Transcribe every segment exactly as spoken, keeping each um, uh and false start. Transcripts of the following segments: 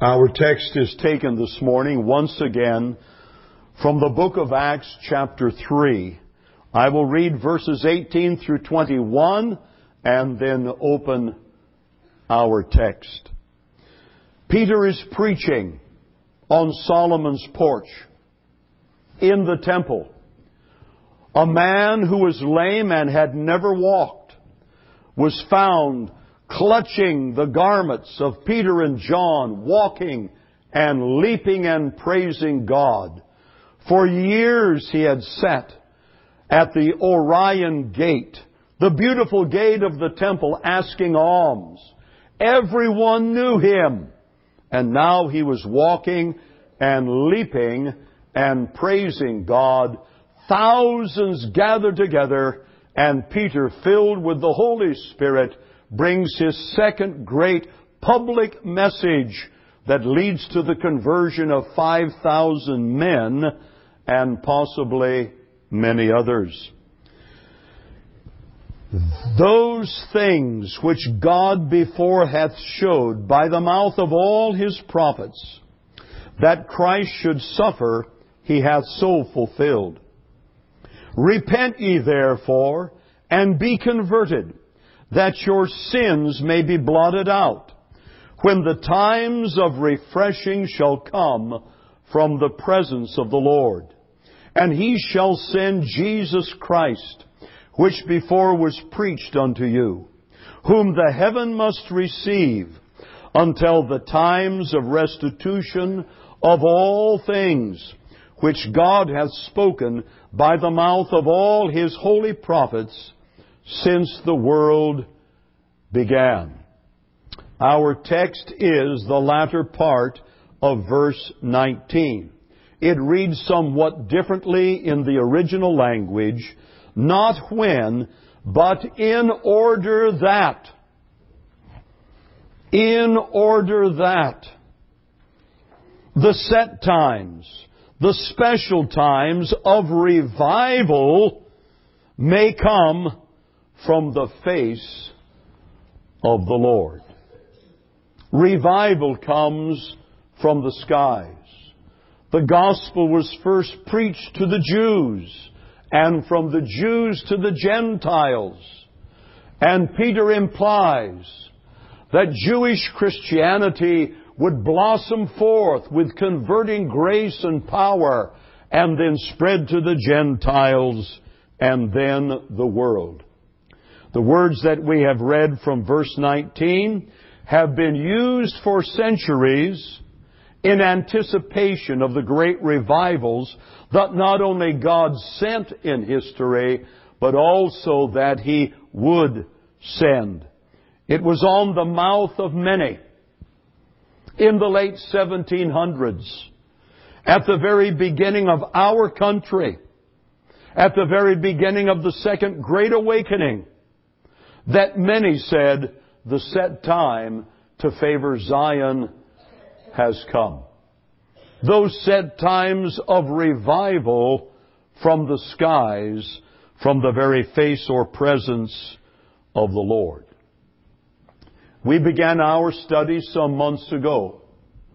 Our text is taken this morning once again from the book of Acts chapter three. I will read verses eighteen through twenty-one and then open our text. Peter is preaching on Solomon's porch in the temple. A man who was lame and had never walked was found clutching the garments of Peter and John, walking and leaping and praising God. For years he had sat at the Orion gate, the beautiful gate of the temple, asking alms. Everyone knew him. And now he was walking and leaping and praising God. Thousands gathered together, and Peter, filled with the Holy Spirit, brings his second great public message that leads to the conversion of five thousand men and possibly many others. Those things which God before hath showed by the mouth of all his prophets, that Christ should suffer, he hath so fulfilled. Repent ye therefore, and be converted, that your sins may be blotted out, when the times of refreshing shall come from the presence of the Lord. And he shall send Jesus Christ, which before was preached unto you, whom the heaven must receive, until the times of restitution of all things, which God hath spoken by the mouth of all his holy prophets, since the world began. Our text is the latter part of verse nineteen. It reads somewhat differently in the original language, not when, but in order that. In order that. The set times, the special times of revival may come from the face of the Lord. Revival comes from the skies. The gospel was first preached to the Jews, and from the Jews to the Gentiles. And Peter implies that Jewish Christianity would blossom forth with converting grace and power, and then spread to the Gentiles and then the world. The words that we have read from verse nineteen have been used for centuries in anticipation of the great revivals that not only God sent in history, but also that He would send. It was on the mouth of many in the late seventeen hundreds, at the very beginning of our country, at the very beginning of the Second Great Awakening, that many said, the set time to favor Zion has come. Those set times of revival from the skies, from the very face or presence of the Lord. We began our study some months ago.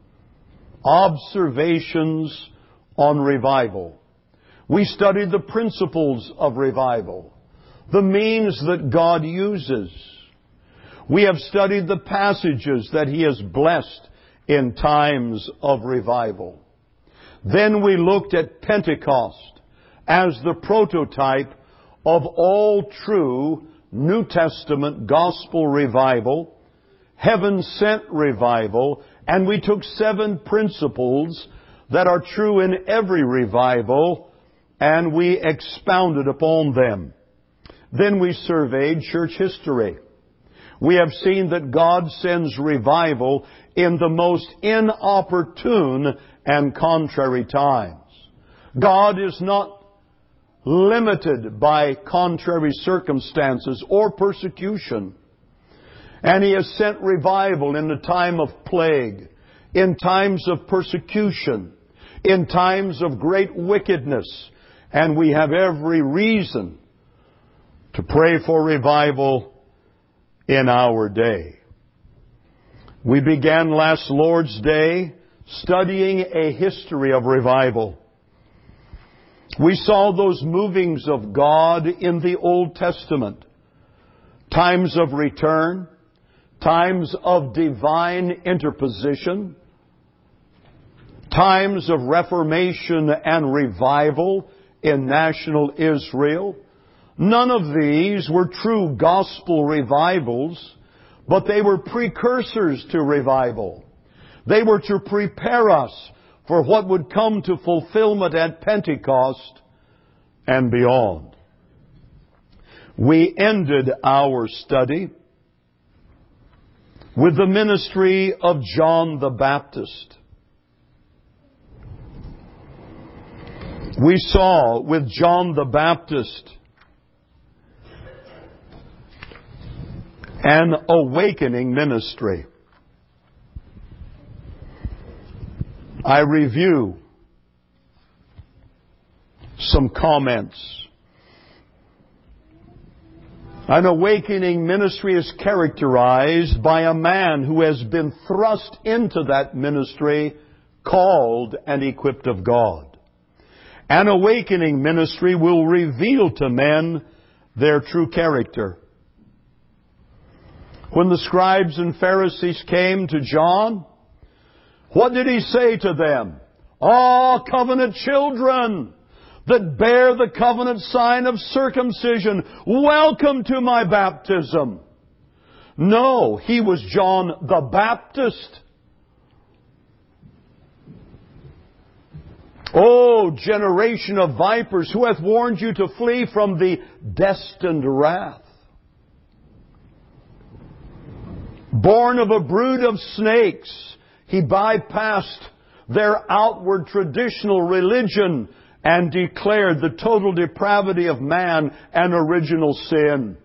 Observations on revival. We studied the principles of revival, the means that God uses. We have studied the passages that He has blessed in times of revival. Then we looked at Pentecost as the prototype of all true New Testament gospel revival, heaven-sent revival, and we took seven principles that are true in every revival, and we expounded upon them. Then we surveyed church history. We have seen that God sends revival in the most inopportune and contrary times. God is not limited by contrary circumstances or persecution. And He has sent revival in the time of plague, in times of persecution, in times of great wickedness. And we have every reason to pray for revival in our day. We began last Lord's Day studying a history of revival. We saw those movings of God in the Old Testament. Times of return, times of divine interposition, times of reformation and revival in national Israel. None of these were true gospel revivals, but they were precursors to revival. They were to prepare us for what would come to fulfillment at Pentecost and beyond. We ended our study with the ministry of John the Baptist. We saw with John the Baptist an awakening ministry. I review some comments. An awakening ministry is characterized by a man who has been thrust into that ministry, called and equipped of God. An awakening ministry will reveal to men their true character. When the scribes and Pharisees came to John, what did he say to them? "Ah, covenant children that bear the covenant sign of circumcision, welcome to my baptism." No, he was John the Baptist. "O generation of vipers, who hath warned you to flee from the destined wrath? Born of a brood of snakes," he bypassed their outward traditional religion and declared the total depravity of man and original sin.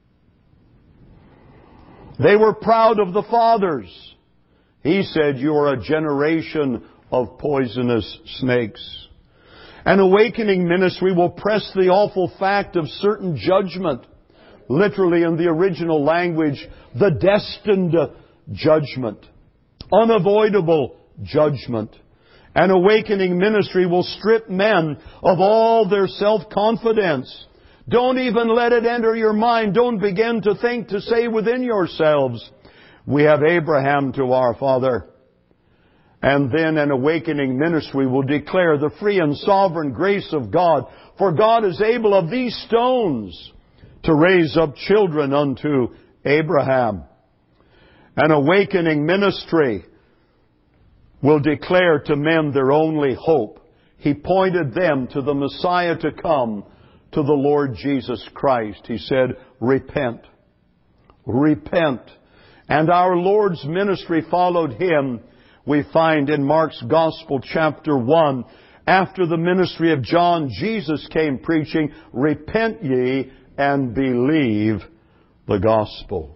They were proud of the fathers. He said, "You are a generation of poisonous snakes." An awakening ministry will press the awful fact of certain judgment. Literally in the original language, the destined judgment. Unavoidable judgment. An awakening ministry will strip men of all their self-confidence. Don't even let it enter your mind. Don't begin to think, to say within yourselves, "We have Abraham to our father." And then an awakening ministry will declare the free and sovereign grace of God. "For God is able of these stones to raise up children unto Abraham." An awakening ministry will declare to men their only hope. He pointed them to the Messiah to come, to the Lord Jesus Christ. He said, "Repent. Repent." And our Lord's ministry followed Him. We find in Mark's Gospel, chapter one, after the ministry of John, Jesus came preaching, "Repent ye and believe the gospel."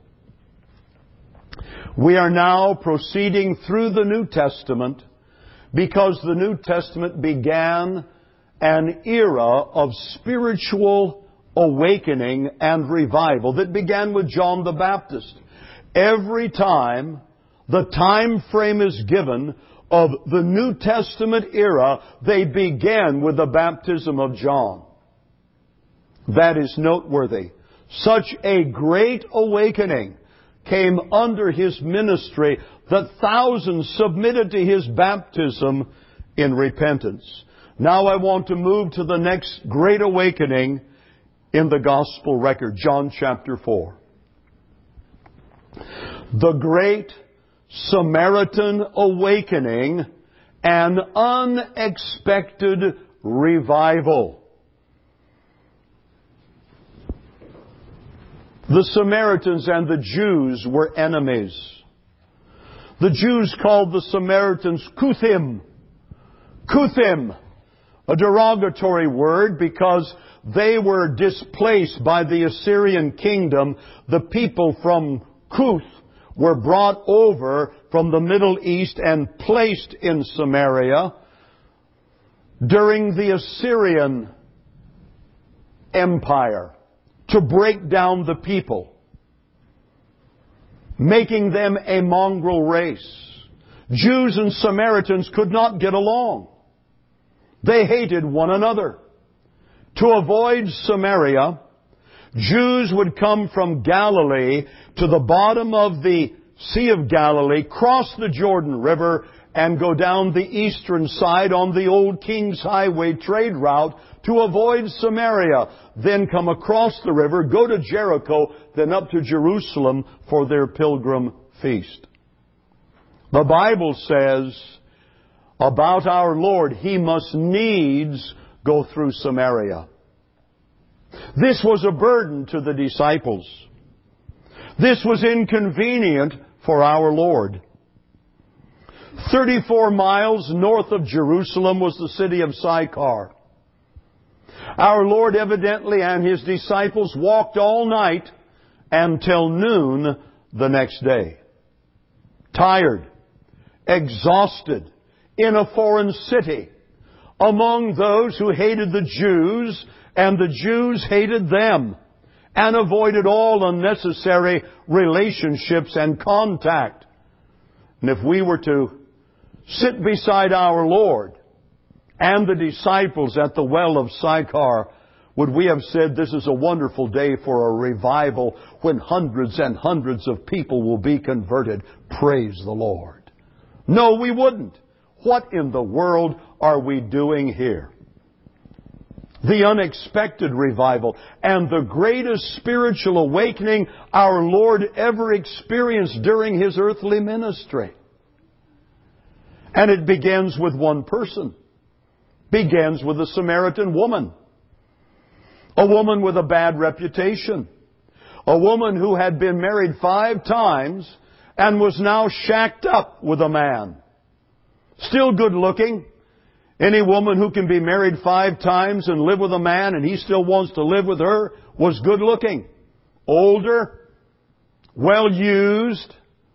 We are now proceeding through the New Testament because the New Testament began an era of spiritual awakening and revival that began with John the Baptist. Every time the time frame is given of the New Testament era, they began with the baptism of John. That is noteworthy. Such a great awakening came under his ministry that thousands submitted to his baptism in repentance. Now I want to move to the next great awakening in the gospel record, John chapter four. The great Samaritan awakening, an unexpected revival. The Samaritans and the Jews were enemies. The Jews called the Samaritans Kuthim. Kuthim, a derogatory word because they were displaced by the Assyrian kingdom. The people from Kuth were brought over from the Middle East and placed in Samaria during the Assyrian Empire to break down the people. making them a mongrel race. Jews and Samaritans could not get along. They hated one another. To avoid Samaria, Jews would come from Galilee to the bottom of the Sea of Galilee, cross the Jordan River, and go down the eastern side on the old King's Highway trade route to avoid Samaria. Then come across the river, go to Jericho, then up to Jerusalem for their pilgrim feast. The Bible says about our Lord, He must needs go through Samaria. This was a burden to the disciples. This was inconvenient for our Lord. Thirty-four miles north of Jerusalem was the city of Sychar. Our Lord evidently and His disciples walked all night until noon the next day. Tired, exhausted, in a foreign city, among those who hated the Jews, and the Jews hated them, and avoided all unnecessary relationships and contact. And if we were to sit beside our Lord and the disciples at the well of Sychar, would we have said, this is a wonderful day for a revival when hundreds and hundreds of people will be converted? Praise the Lord. No, we wouldn't. What in the world are we doing here? The unexpected revival and the greatest spiritual awakening our Lord ever experienced during His earthly ministry. And it begins with one person. Begins with a Samaritan woman. A woman with a bad reputation. A woman who had been married five times and was now shacked up with a man. Still good looking. Any woman who can be married five times and live with a man and he still wants to live with her was good looking. Older, well used,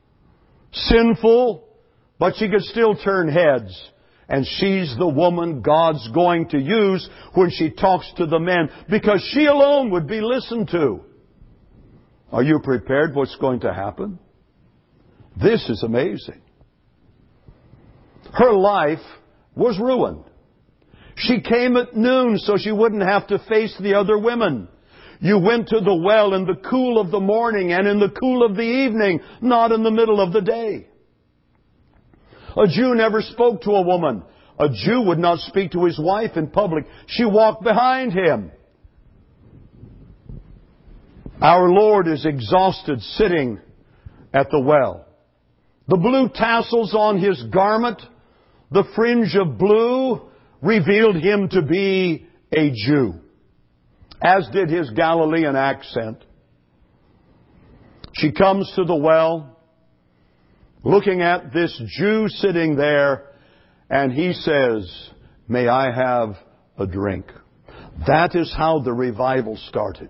sinful, but she could still turn heads. And she's the woman God's going to use when she talks to the men, because she alone would be listened to. Are you prepared what's going to happen? This is amazing. Her life was ruined. She came at noon so she wouldn't have to face the other women. You went to the well in the cool of the morning and in the cool of the evening, not in the middle of the day. A Jew never spoke to a woman. A Jew would not speak to his wife in public. She walked behind him. Our Lord is exhausted sitting at the well. The blue tassels on His garment, the fringe of blue, revealed Him to be a Jew, as did His Galilean accent. She comes to the well, looking at this Jew sitting there, and He says, "May I have a drink?" That is how the revival started.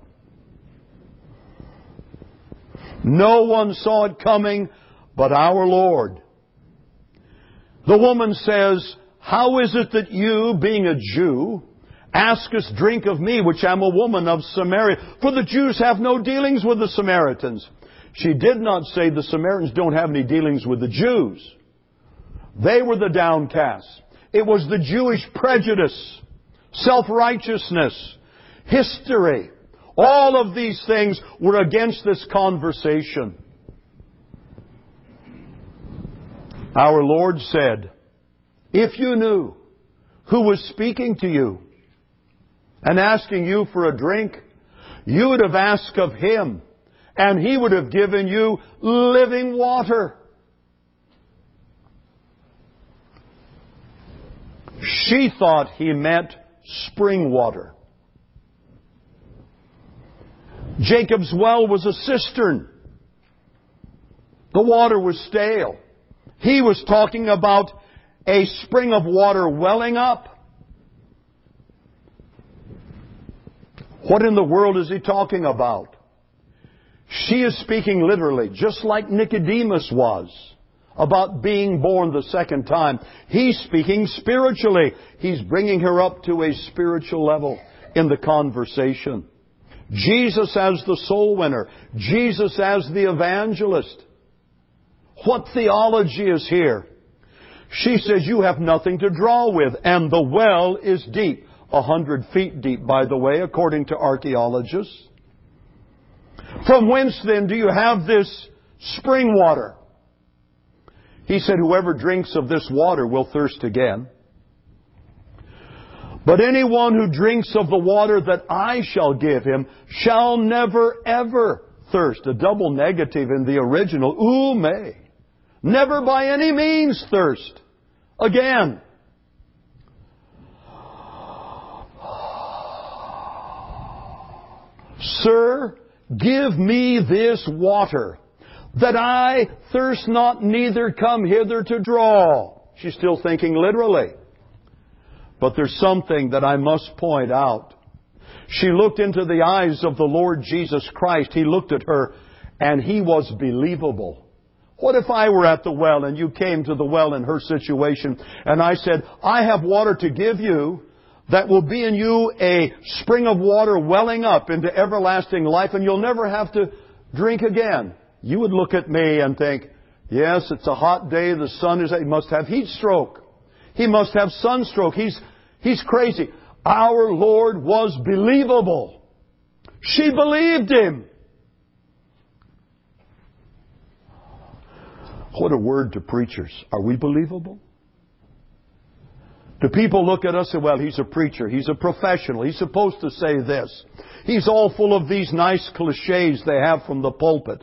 No one saw it coming but our Lord. The woman says, "How is it that you, being a Jew, askest drink of me, which am a woman of Samaria? For the Jews have no dealings with the Samaritans." She did not say the Samaritans don't have any dealings with the Jews. They were the downcast. It was the Jewish prejudice, self-righteousness, history. All of these things were against this conversation. Our Lord said, "If you knew who was speaking to you and asking you for a drink, you would have asked of Him, and He would have given you living water." She thought He meant spring water. Jacob's well was a cistern. The water was stale. He was talking about a spring of water welling up. What in the world is He talking about? She is speaking literally, just like Nicodemus was, about being born the second time. He's speaking spiritually. He's bringing her up to a spiritual level in the conversation. Jesus as the soul winner. Jesus as the evangelist. What theology is here? She says, you have nothing to draw with, and the well is deep. A hundred feet deep, by the way, according to archaeologists. From whence then do you have this spring water? He said, whoever drinks of this water will thirst again. But anyone who drinks of the water that I shall give him shall never ever thirst. A double negative in the original. Ume. Never by any means thirst again. Sir, give me this water, that I thirst not, neither come hither to draw. She's still thinking literally. But there's something that I must point out. She looked into the eyes of the Lord Jesus Christ. He looked at her, and He was believable. What if I were at the well, and you came to the well in her situation, and I said, I have water to give you that will be in you a spring of water welling up into everlasting life, and you'll never have to drink again. You would look at me and think, yes, it's a hot day, the sun is, he must have heat stroke. He must have sunstroke. He's, he's crazy. Our Lord was believable. She believed Him. What a word to preachers. Are we believable? Do people look at us and say, well, he's a preacher, he's a professional, he's supposed to say this. He's all full of these nice cliches they have from the pulpit.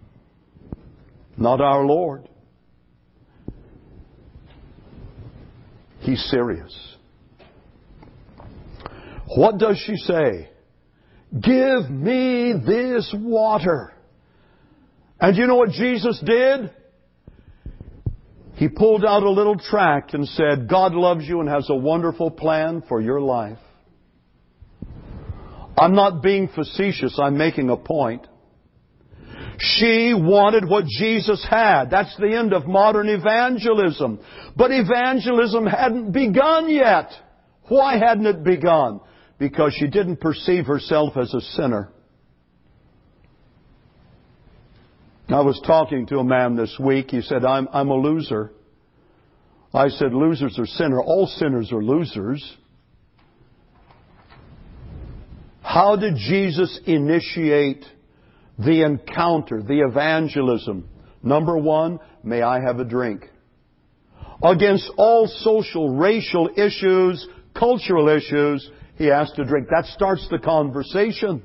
Not our Lord. He's serious. What does she say? Give me this water. And you know what Jesus did? He pulled out a little tract and said, God loves you and has a wonderful plan for your life. I'm not being facetious, I'm making a point. She wanted what Jesus had. That's the end of modern evangelism. But evangelism hadn't begun yet. Why hadn't it begun? Because she didn't perceive herself as a sinner. I was talking to a man this week. He said, I'm, I'm a loser. I said, losers are sinners. All sinners are losers. How did Jesus initiate the encounter, the evangelism? Number one, may I have a drink. Against all social, racial issues, cultural issues, he asked to drink. That starts the conversation.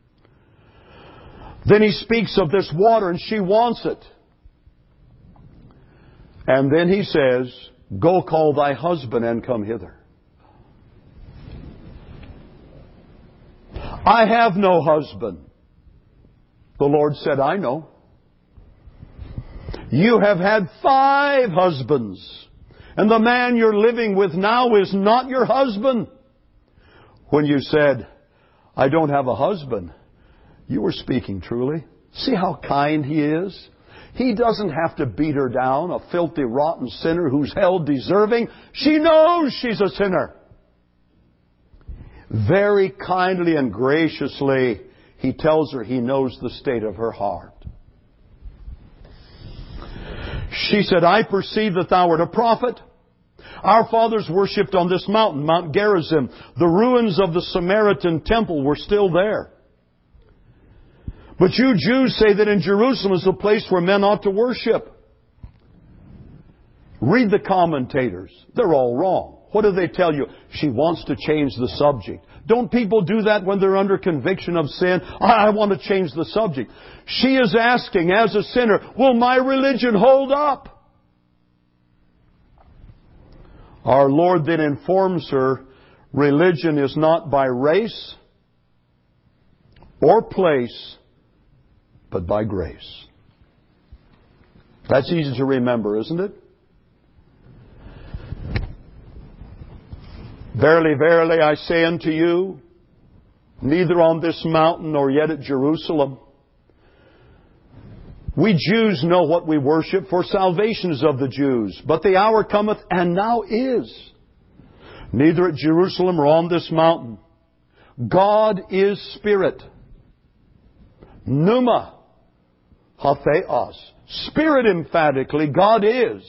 Then he speaks of this water and she wants it. And then he says, go call thy husband and come hither. I have no husband. The Lord said, I know. You have had five husbands, and the man you're living with now is not your husband. When you said, I don't have a husband, you were speaking truly. See how kind He is? He doesn't have to beat her down, a filthy, rotten sinner who's held deserving. She knows she's a sinner. Very kindly and graciously, He tells her He knows the state of her heart. She said, I perceive that thou art a prophet. Our fathers worshipped on this mountain, Mount Gerizim. The ruins of the Samaritan temple were still there. But you Jews say that in Jerusalem is a place where men ought to worship. Read the commentators. They're all wrong. What do they tell you? She wants to change the subject. Don't people do that when they're under conviction of sin? I want to change the subject. She is asking, as a sinner, will my religion hold up? Our Lord then informs her, religion is not by race or place, but by grace. That's easy to remember, isn't it? Verily, verily, I say unto you, neither on this mountain nor yet at Jerusalem. We Jews know what we worship, for salvation is of the Jews. But the hour cometh, and now is, neither at Jerusalem or on this mountain. God is Spirit. Pneuma, hatheos, Spirit emphatically, God is.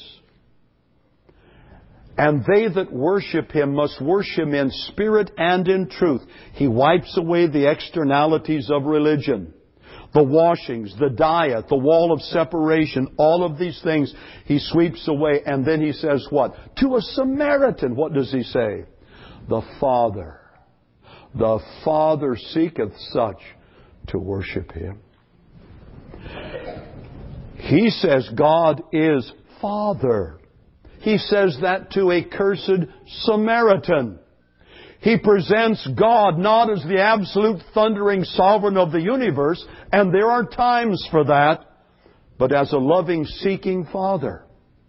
And they that worship Him must worship Him in spirit and in truth. He wipes away the externalities of religion. The washings, the diet, the wall of separation, all of these things He sweeps away. And then He says what? To a Samaritan, what does He say? The Father. The Father seeketh such to worship Him. He says God is Father. He says that to a cursed Samaritan. He presents God not as the absolute thundering sovereign of the universe, and there are times for that, but as a loving, seeking Father.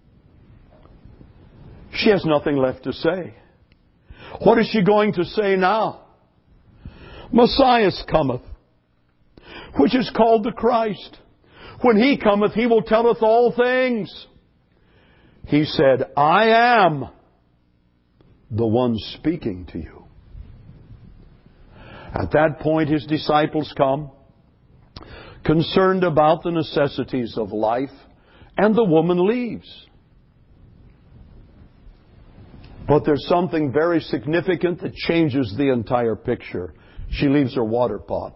She has nothing left to say. What is she going to say now? Messiah cometh, which is called the Christ. When He cometh, He will telleth all things. He said, I am the one speaking to you. At that point, His disciples come, concerned about the necessities of life, and the woman leaves. But there's something very significant that changes the entire picture. She leaves her water pot.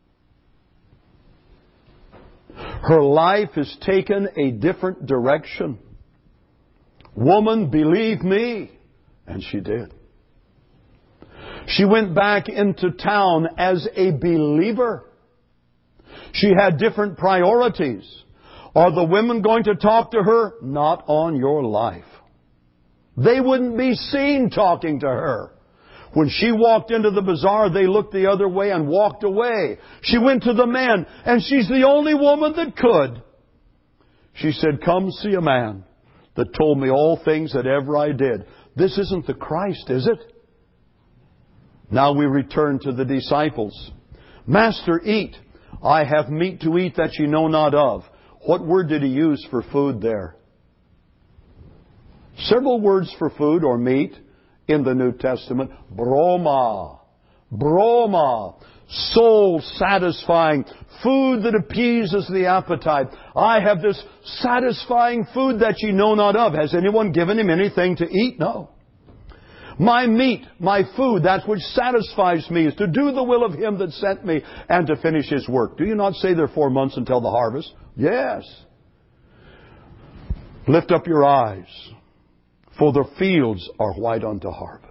Her life has taken a different direction. Woman, believe me. And she did. She went back into town as a believer. She had different priorities. Are the women going to talk to her? Not on your life. They wouldn't be seen talking to her. When she walked into the bazaar, they looked the other way and walked away. She went to the men, and she's the only woman that could. She said, come see a man that told me all things that ever I did. This isn't the Christ, is it? Now we return to the disciples. Master, eat. I have meat to eat that ye know not of. What word did He use for food there? Several words for food or meat in the New Testament. Broma. Broma. Soul satisfying. Food that appeases the appetite. I have this satisfying food that ye know not of. Has anyone given Him anything to eat? No. My meat, my food, that which satisfies me is to do the will of Him that sent me and to finish His work. Do you not say there are four months until the harvest? Yes. Lift up your eyes, for the fields are white unto harvest.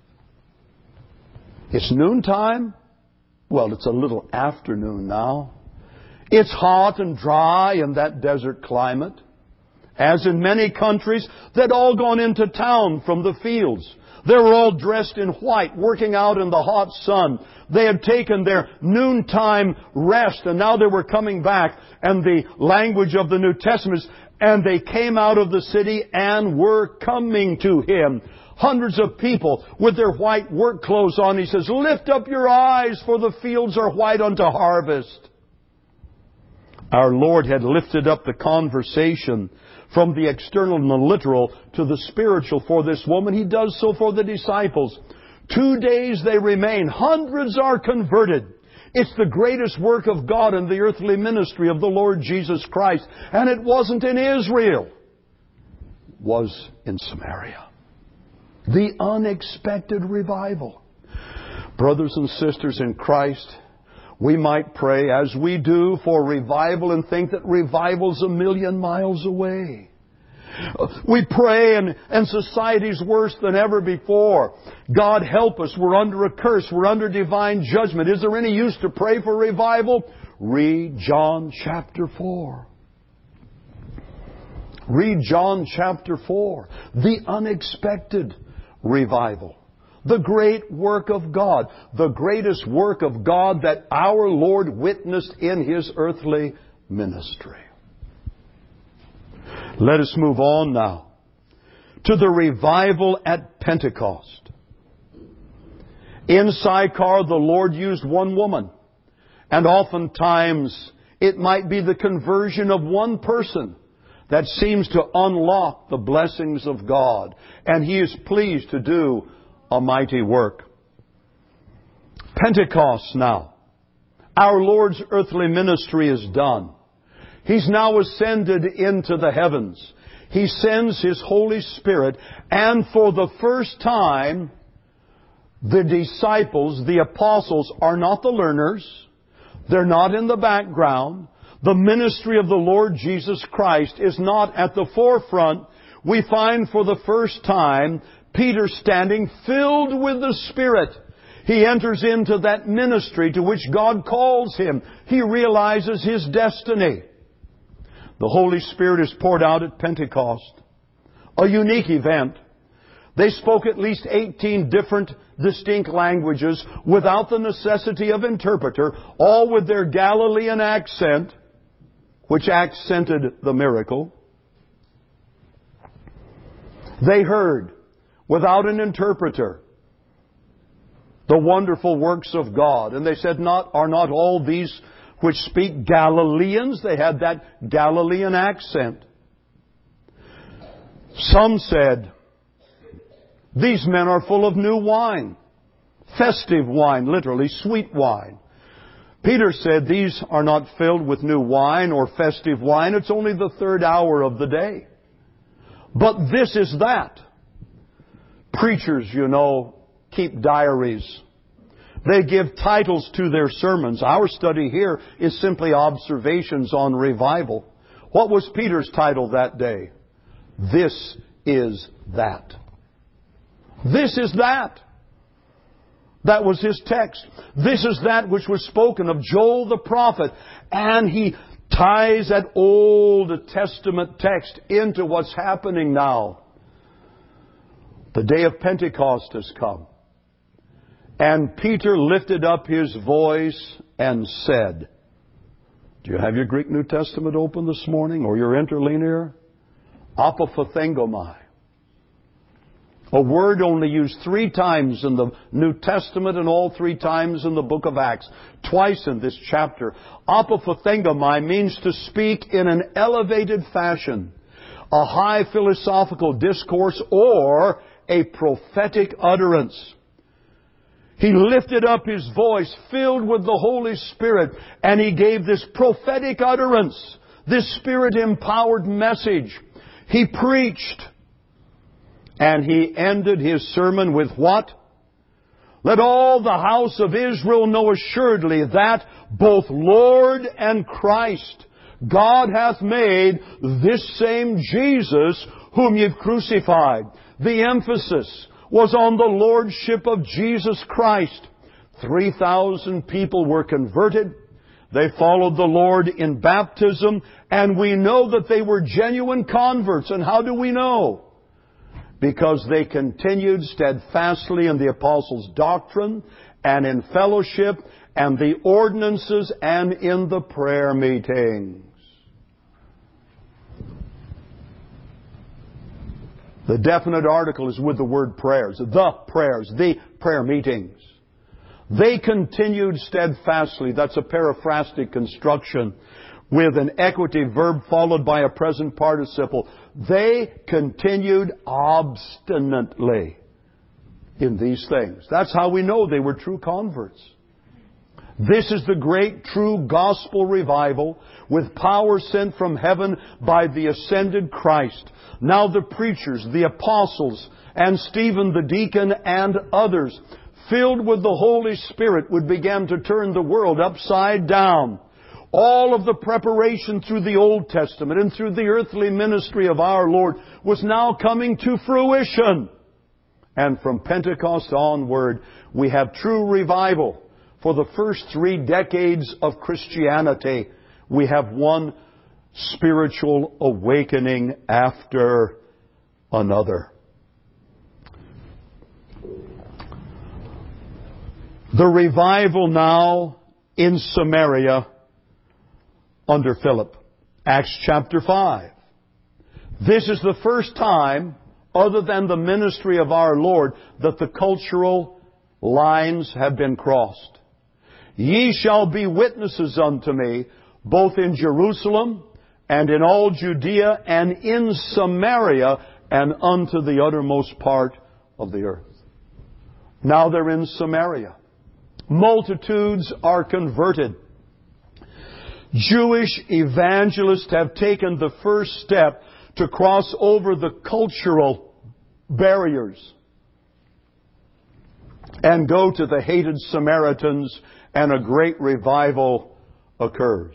It's noontime. Well, it's a little afternoon now. It's hot and dry in that desert climate. As in many countries, they'd all gone into town from the fields. They were all dressed in white, working out in the hot sun. They had taken their noontime rest, and now they were coming back. And the language of the New Testament is, and they came out of the city and were coming to Him. Hundreds of people with their white work clothes on. He says, lift up your eyes, for the fields are white unto harvest. Our Lord had lifted up the conversation from the external and the literal to the spiritual for this woman. He does so for the disciples. Two days they remain. Hundreds are converted. It's the greatest work of God in the earthly ministry of the Lord Jesus Christ. And it wasn't in Israel. It was in Samaria. The unexpected revival. Brothers and sisters in Christ, we might pray as we do for revival and think that revival's a million miles away. We pray and, and society's worse than ever before. God help us. We're under a curse. We're under divine judgment. Is there any use to pray for revival? Read John chapter four. Read John chapter four. The unexpected revival. The great work of God. The greatest work of God that our Lord witnessed in His earthly ministry. Let us move on now to the revival at Pentecost. In Sychar, the Lord used one woman. And oftentimes, it might be the conversion of one person that seems to unlock the blessings of God. And He is pleased to do a mighty work. Pentecost now. Our Lord's earthly ministry is done. He's now ascended into the heavens. He sends His Holy Spirit, and for the first time, the disciples, the apostles, are not the learners. They're not in the background. The ministry of the Lord Jesus Christ is not at the forefront. We find for the first time Peter standing filled with the Spirit. He enters into that ministry to which God calls him. He realizes his destiny. The Holy Spirit is poured out at Pentecost. A unique event. They spoke at least eighteen different distinct languages without the necessity of interpreter, all with their Galilean accent, which accented the miracle. They heard, without an interpreter, the wonderful works of God. And they said, "Not are not all these which speak Galileans?" They had that Galilean accent. Some said, "These men are full of new wine." Festive wine, literally sweet wine. Peter said, "These are not filled with new wine or festive wine. It's only the third hour of the day." But this is that. Preachers, you know, keep diaries. They give titles to their sermons. Our study here is simply observations on revival. What was Peter's title that day? This is that. This is that. That was his text. This is that which was spoken of Joel the prophet. And he ties that Old Testament text into what's happening now. The day of Pentecost has come. And Peter lifted up his voice and said, do you have your Greek New Testament open this morning, or your interlinear? Apophthegomai. A word only used three times in the New Testament and all three times in the book of Acts. Twice in this chapter. Apophthegomai means to speak in an elevated fashion, a high philosophical discourse, or a prophetic utterance. He lifted up his voice, filled with the Holy Spirit, and he gave this prophetic utterance, this Spirit-empowered message. He preached. And he ended his sermon with what? Let all the house of Israel know assuredly that both Lord and Christ, God hath made this same Jesus whom you've crucified. The emphasis was on the Lordship of Jesus Christ. Three thousand people were converted. They followed the Lord in baptism, and we know that they were genuine converts. And how do we know? Because they continued steadfastly in the apostles' doctrine and in fellowship and the ordinances and in the prayer meetings. The definite article is with the word prayers. The prayers, the prayer meetings. They continued steadfastly. That's a paraphrastic construction with an equative verb followed by a present participle. They continued obstinately in these things. That's how we know they were true converts. This is the great true gospel revival with power sent from heaven by the ascended Christ. Now the preachers, the apostles, and Stephen the deacon and others, filled with the Holy Spirit, would begin to turn the world upside down. All of the preparation through the Old Testament and through the earthly ministry of our Lord was now coming to fruition. And from Pentecost onward, we have true revival. For the first three decades of Christianity, we have one spiritual awakening after another. The revival now in Samaria under Philip. Acts chapter five. This is the first time, other than the ministry of our Lord, that the cultural lines have been crossed. Ye shall be witnesses unto me, both in Jerusalem and in all Judea and in Samaria and unto the uttermost part of the earth. Now they're in Samaria. Multitudes are converted. Jewish evangelists have taken the first step to cross over the cultural barriers and go to the hated Samaritans, and a great revival occurs.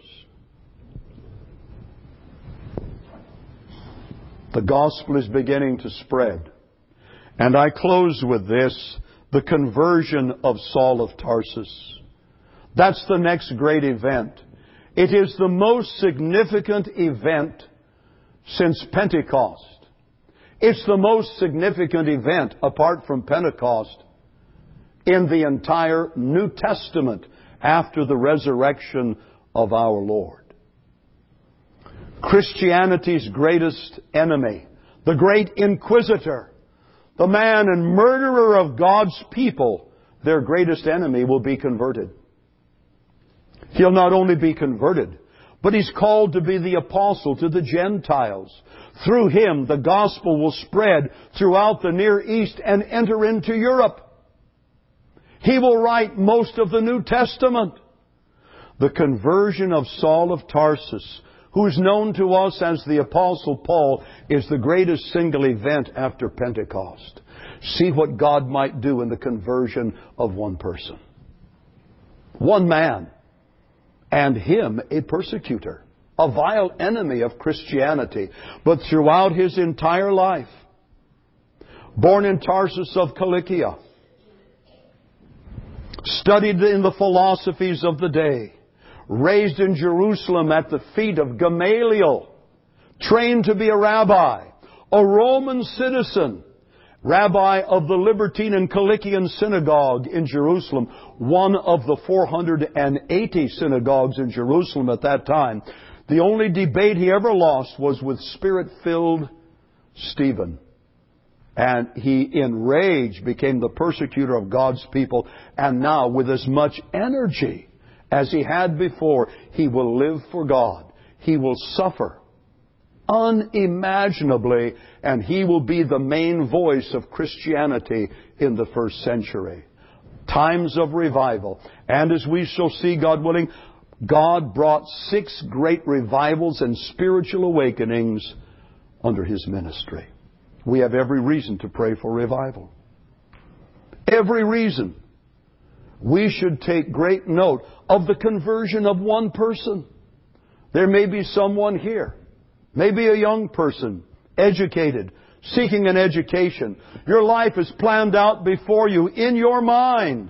The gospel is beginning to spread. And I close with this, the conversion of Saul of Tarsus. That's the next great event. It is the most significant event since Pentecost. It's the most significant event, apart from Pentecost, in the entire New Testament after the resurrection of our Lord. Christianity's greatest enemy, the great inquisitor, the man and murderer of God's people, their greatest enemy will be converted. He'll not only be converted, but he's called to be the apostle to the Gentiles. Through him, the gospel will spread throughout the Near East and enter into Europe. He will write most of the New Testament. The conversion of Saul of Tarsus, who is known to us as the Apostle Paul, is the greatest single event after Pentecost. See what God might do in the conversion of one person. One man, and him a persecutor, a vile enemy of Christianity, but throughout his entire life. Born in Tarsus of Cilicia, studied in the philosophies of the day, raised in Jerusalem at the feet of Gamaliel, trained to be a rabbi, a Roman citizen, rabbi of the Libertine and Cilician synagogue in Jerusalem, one of the four hundred eighty synagogues in Jerusalem at that time. The only debate he ever lost was with Spirit-filled Stephen. And he, in rage, became the persecutor of God's people. And now, with as much energy as he had before, he will live for God. He will suffer unimaginably, and he will be the main voice of Christianity in the first century. Times of revival. And as we shall see, God willing, God brought six great revivals and spiritual awakenings under his ministry. We have every reason to pray for revival. Every reason. We should take great note of the conversion of one person. There may be someone here, maybe a young person, educated, seeking an education. Your life is planned out before you in your mind.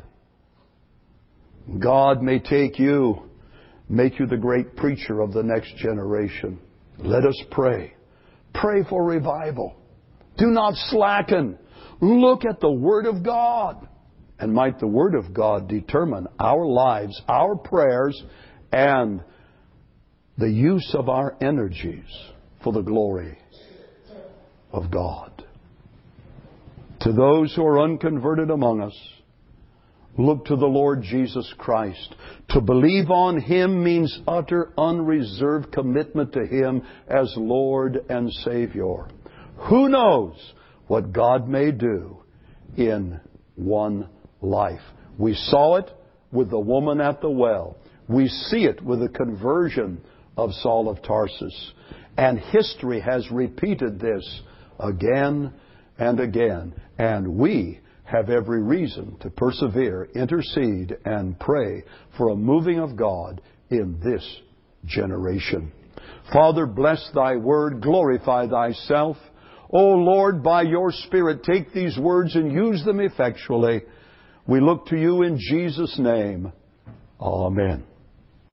God may take you, make you the great preacher of the next generation. Let us pray. Pray for revival. Do not slacken. Look at the Word of God. And might the Word of God determine our lives, our prayers, and the use of our energies for the glory of God. To those who are unconverted among us, look to the Lord Jesus Christ. To believe on Him means utter, unreserved commitment to Him as Lord and Savior. Who knows what God may do in one life? We saw it with the woman at the well. We see it with the conversion of Saul of Tarsus. And history has repeated this again and again. And we have every reason to persevere, intercede, and pray for a moving of God in this generation. Father, bless Thy Word, glorify Thyself. O Lord, by Your Spirit, take these words and use them effectually. We look to You in Jesus' name. Amen.